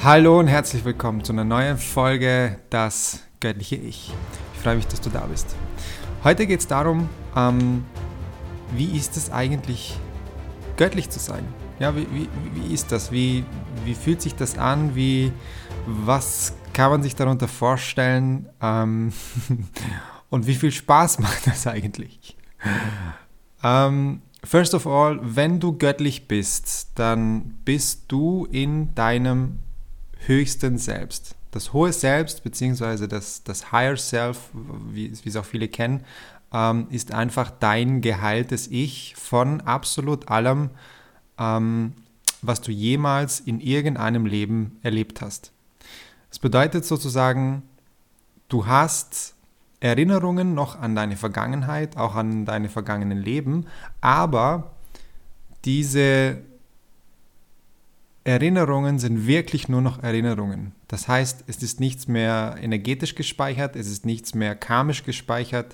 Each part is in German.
Hallo und herzlich willkommen zu einer neuen Folge Das göttliche Ich. Ich freue mich, dass du da bist. Heute geht es darum, wie ist es eigentlich, göttlich zu sein? Ja, wie ist das? Wie fühlt sich das an? Was kann man sich darunter vorstellen? Und wie viel Spaß macht das eigentlich? First of all, wenn du göttlich bist, dann bist du in deinem höchsten Selbst. Das hohe Selbst, beziehungsweise das Higher Self, wie es auch viele kennen, ist einfach dein geheiltes Ich von absolut allem, was du jemals in irgendeinem Leben erlebt hast. Das bedeutet sozusagen, du hast Erinnerungen noch an deine Vergangenheit, auch an deine vergangenen Leben, aber diese Erinnerungen sind wirklich nur noch Erinnerungen. Das heißt, es ist nichts mehr energetisch gespeichert, es ist nichts mehr karmisch gespeichert.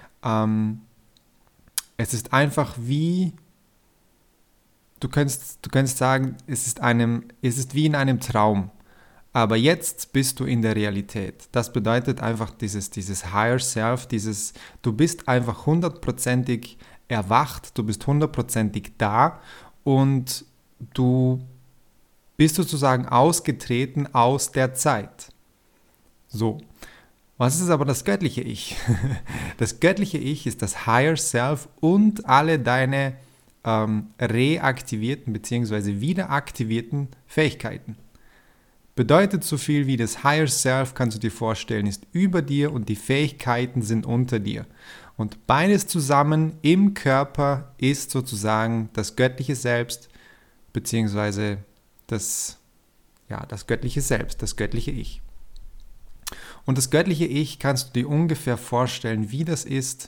Es ist einfach wie, du könntest sagen, es ist wie in einem Traum. Aber jetzt bist du in der Realität. Das bedeutet einfach dieses Higher Self, du bist einfach 100%ig erwacht, du bist 100%ig da und du bist sozusagen ausgetreten aus der Zeit. So, was ist aber das göttliche Ich? Das göttliche Ich ist das Higher Self und alle deine reaktivierten bzw. wiederaktivierten Fähigkeiten. Bedeutet so viel wie das Higher Self, kannst du dir vorstellen, ist über dir und die Fähigkeiten sind unter dir. Und beides zusammen im Körper ist sozusagen das göttliche Selbst bzw. das göttliche Selbst, das göttliche Ich. Und das göttliche Ich kannst du dir ungefähr vorstellen, wie das ist.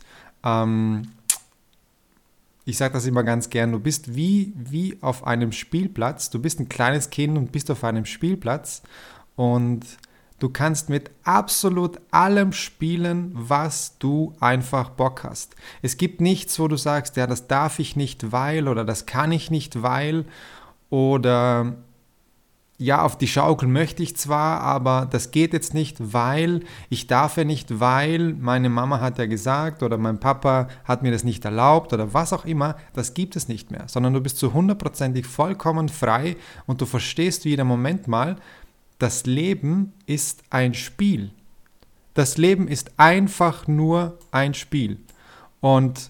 Ich sage das immer ganz gern, du bist wie auf einem Spielplatz. Du bist ein kleines Kind und bist auf einem Spielplatz und du kannst mit absolut allem spielen, was du einfach Bock hast. Es gibt nichts, wo du sagst, ja, das darf ich nicht, weil, oder das kann ich nicht, weil, oder ja, auf die Schaukel möchte ich zwar, aber das geht jetzt nicht, weil, ich darf ja nicht, weil meine Mama hat ja gesagt oder mein Papa hat mir das nicht erlaubt oder was auch immer, das gibt es nicht mehr, sondern du bist zu 100%ig vollkommen frei und du verstehst wieder, Moment mal, das Leben ist ein Spiel. Das Leben ist einfach nur ein Spiel und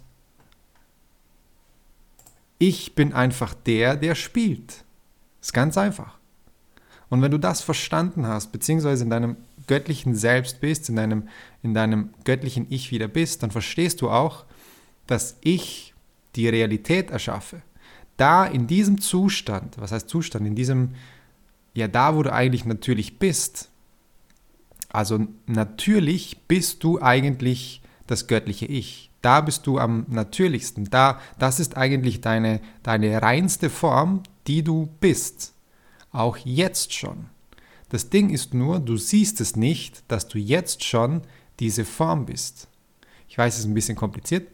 ich bin einfach der spielt. Ist ganz einfach. Und wenn du das verstanden hast, beziehungsweise in deinem göttlichen Selbst bist, in deinem göttlichen Ich wieder bist, dann verstehst du auch, dass ich die Realität erschaffe. Da in diesem Zustand, was heißt Zustand, da wo du eigentlich natürlich bist, also natürlich bist du eigentlich das göttliche Ich. Da bist du am natürlichsten. Das ist eigentlich deine reinste Form, die du bist. Auch jetzt schon. Das Ding ist nur, du siehst es nicht, dass du jetzt schon diese Form bist. Ich weiß, es ist ein bisschen kompliziert.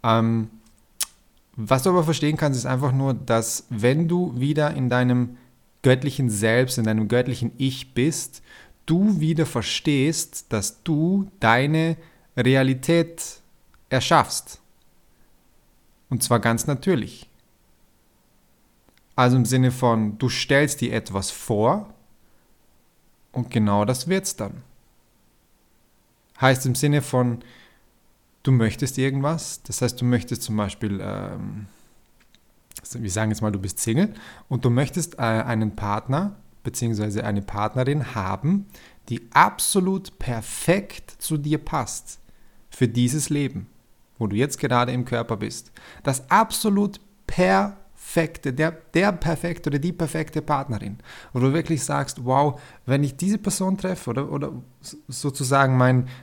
Was du aber verstehen kannst, ist einfach nur, dass wenn du wieder in deinem göttlichen Selbst, in deinem göttlichen Ich bist, du wieder verstehst, dass du deine Realität erschaffst. Und zwar ganz natürlich. Also im Sinne von, du stellst dir etwas vor und genau das wird's dann. Heißt im Sinne von, du möchtest irgendwas, das heißt, du möchtest zum Beispiel, wir sagen jetzt mal, du bist Single und du möchtest einen Partner bzw. eine Partnerin haben, die absolut perfekt zu dir passt für dieses Leben, wo du jetzt gerade im Körper bist. Das absolut perfekte, der perfekte oder die perfekte Partnerin. Wo du wirklich sagst, wow, wenn ich diese Person treffe oder sozusagen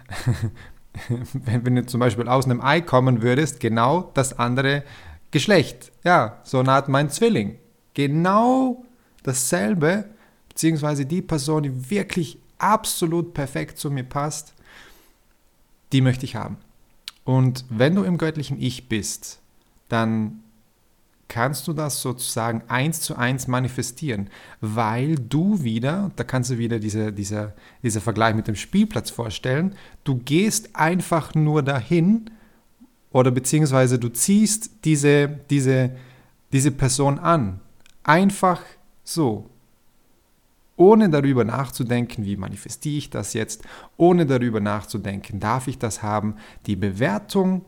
wenn du zum Beispiel aus einem Ei kommen würdest, genau das andere Geschlecht. Ja, so eine Art mein Zwilling. Genau dasselbe, beziehungsweise die Person, die wirklich absolut perfekt zu mir passt, die möchte ich haben. Und wenn du im göttlichen Ich bist, dann kannst du das sozusagen 1:1 manifestieren, weil du wieder, da kannst du wieder dieser Vergleich mit dem Spielplatz vorstellen, du gehst einfach nur dahin oder beziehungsweise du ziehst diese Person an. Einfach so. Ohne darüber nachzudenken, wie manifestiere ich das jetzt, ohne darüber nachzudenken, darf ich das haben. Die Bewertung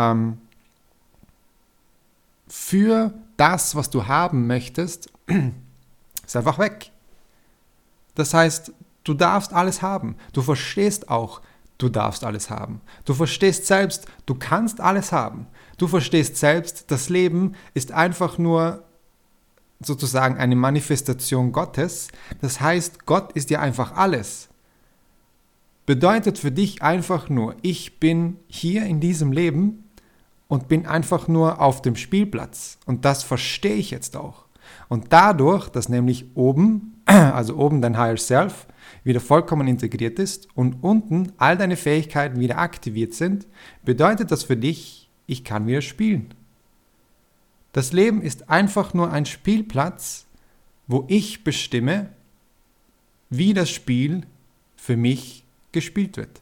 für das, was du haben möchtest, ist einfach weg. Das heißt, du darfst alles haben. Du verstehst auch, du darfst alles haben. Du verstehst selbst, du kannst alles haben. Du verstehst selbst, das Leben ist einfach nur sozusagen eine Manifestation Gottes. Das heißt, Gott ist ja einfach alles. Bedeutet für dich einfach nur, ich bin hier in diesem Leben und bin einfach nur auf dem Spielplatz. Und das verstehe ich jetzt auch. Und dadurch, dass nämlich oben, also oben dein Higher Self, wieder vollkommen integriert ist und unten all deine Fähigkeiten wieder aktiviert sind, bedeutet das für dich, ich kann wieder spielen. Das Leben ist einfach nur ein Spielplatz, wo ich bestimme, wie das Spiel für mich gespielt wird.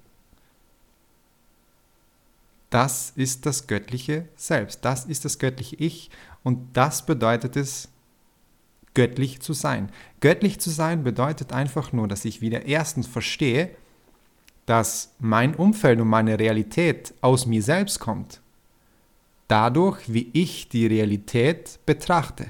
Das ist das göttliche Selbst, das ist das göttliche Ich und das bedeutet es, göttlich zu sein. Göttlich zu sein bedeutet einfach nur, dass ich wieder erstens verstehe, dass mein Umfeld und meine Realität aus mir selbst kommt. Dadurch, wie ich die Realität betrachte.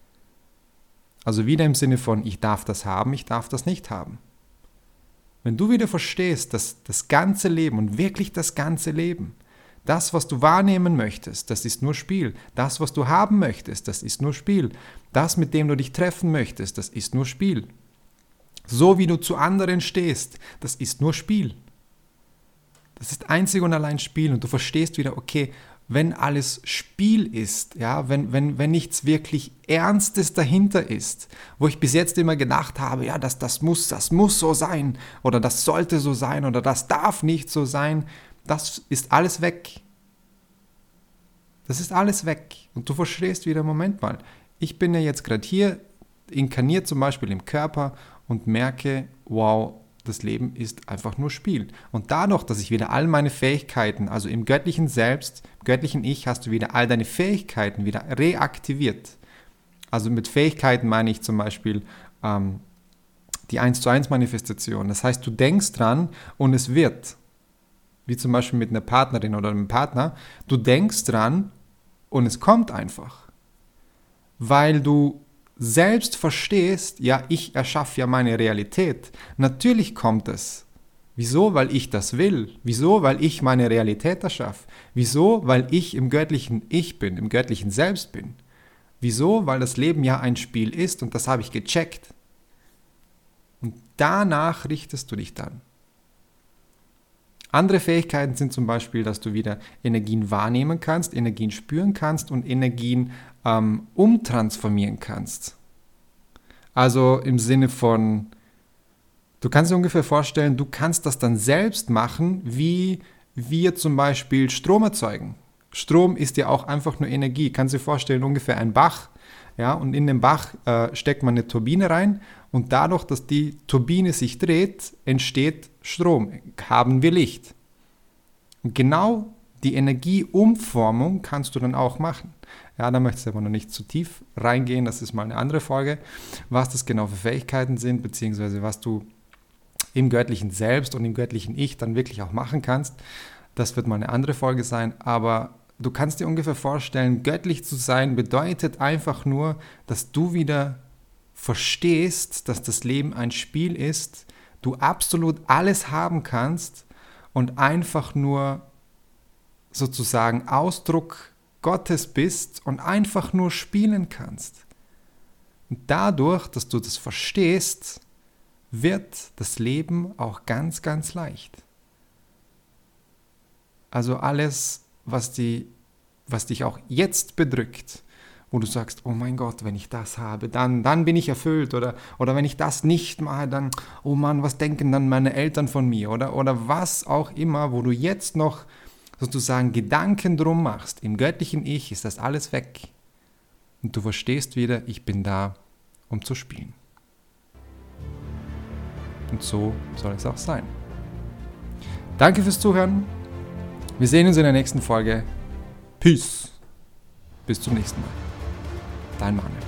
Also wieder im Sinne von, ich darf das haben, ich darf das nicht haben. Wenn du wieder verstehst, dass das ganze Leben und wirklich das ganze Leben, das, was du wahrnehmen möchtest, das ist nur Spiel. Das, was du haben möchtest, das ist nur Spiel. Das, mit dem du dich treffen möchtest, das ist nur Spiel. So wie du zu anderen stehst, das ist nur Spiel. Das ist einzig und allein Spiel und du verstehst wieder, okay, wenn alles Spiel ist, ja, wenn nichts wirklich Ernstes dahinter ist, wo ich bis jetzt immer gedacht habe, ja, das muss so sein oder das sollte so sein oder das darf nicht so sein, das ist alles weg. Das ist alles weg. Und du verstehst wieder, Moment mal, ich bin ja jetzt gerade hier, inkarniert zum Beispiel im Körper und merke, wow, das Leben ist einfach nur Spiel. Und dadurch, dass ich wieder all meine Fähigkeiten, also im göttlichen Selbst, im göttlichen Ich, hast du wieder all deine Fähigkeiten wieder reaktiviert. Also mit Fähigkeiten meine ich zum Beispiel die 1:1 Manifestation. Das heißt, du denkst dran und es wird. Wie zum Beispiel mit einer Partnerin oder einem Partner. Du denkst dran und es kommt einfach. Weil du selbst verstehst, ja, ich erschaffe ja meine Realität. Natürlich kommt es. Wieso? Weil ich das will. Wieso? Weil ich meine Realität erschaffe. Wieso? Weil ich im göttlichen Ich bin, im göttlichen Selbst bin. Wieso? Weil das Leben ja ein Spiel ist und das habe ich gecheckt. Und danach richtest du dich dann. Andere Fähigkeiten sind zum Beispiel, dass du wieder Energien wahrnehmen kannst, Energien spüren kannst und Energien umtransformieren kannst. Also im Sinne von, du kannst dir ungefähr vorstellen, du kannst das dann selbst machen, wie wir zum Beispiel Strom erzeugen. Strom ist ja auch einfach nur Energie. Kannst du dir vorstellen, ungefähr ein Bach, ja, und in den Bach steckt man eine Turbine rein und dadurch, dass die Turbine sich dreht, entsteht Strom, haben wir Licht. Und genau die Energieumformung kannst du dann auch machen. Ja, da möchte ich aber noch nicht zu tief reingehen, das ist mal eine andere Folge, was das genau für Fähigkeiten sind, beziehungsweise was du im göttlichen Selbst und im göttlichen Ich dann wirklich auch machen kannst. Das wird mal eine andere Folge sein, aber du kannst dir ungefähr vorstellen, göttlich zu sein bedeutet einfach nur, dass du wieder verstehst, dass das Leben ein Spiel ist, du absolut alles haben kannst und einfach nur sozusagen Ausdruck Gottes bist und einfach nur spielen kannst. Und dadurch, dass du das verstehst, wird das Leben auch ganz, ganz leicht. Also alles, was dich auch jetzt bedrückt, wo du sagst, oh mein Gott, wenn ich das habe, dann bin ich erfüllt. Oder wenn ich das nicht mache, dann, oh Mann, was denken dann meine Eltern von mir? Oder was auch immer, wo du jetzt noch sozusagen Gedanken drum machst. Im göttlichen Ich ist das alles weg. und du verstehst wieder, ich bin da, um zu spielen. Und so soll es auch sein. Danke fürs Zuhören. Wir sehen uns in der nächsten Folge. Peace. Bis zum nächsten Mal. Dein Manuel.